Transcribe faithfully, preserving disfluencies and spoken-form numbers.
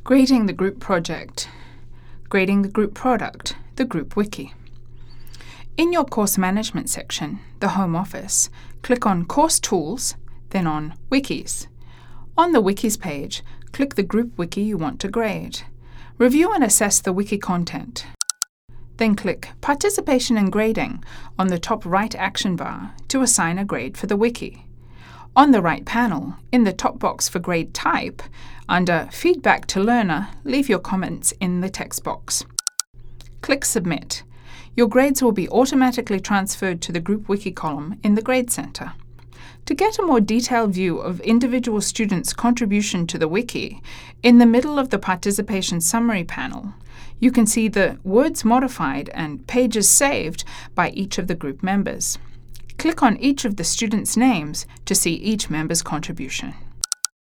Grading the group project. Grading the group product, the group wiki. In your course management section, the Home Office, click on Course Tools, then on Wikis. On the Wikis page, click the group wiki you want to grade. Review and assess the wiki content. Then click Participation and Grading on the top right action bar to assign a grade for the wiki. On the right panel, in the top box for grade type, under Feedback to Learner, leave your comments in the text box. Click Submit. Your grades will be automatically transferred to the Group Wiki column in the Grade Center. To get a more detailed view of individual students' contribution to the wiki, in the middle of the Participation Summary panel, you can see the words modified and pages saved by each of the group members. Click on each of the students' names to see each member's contribution.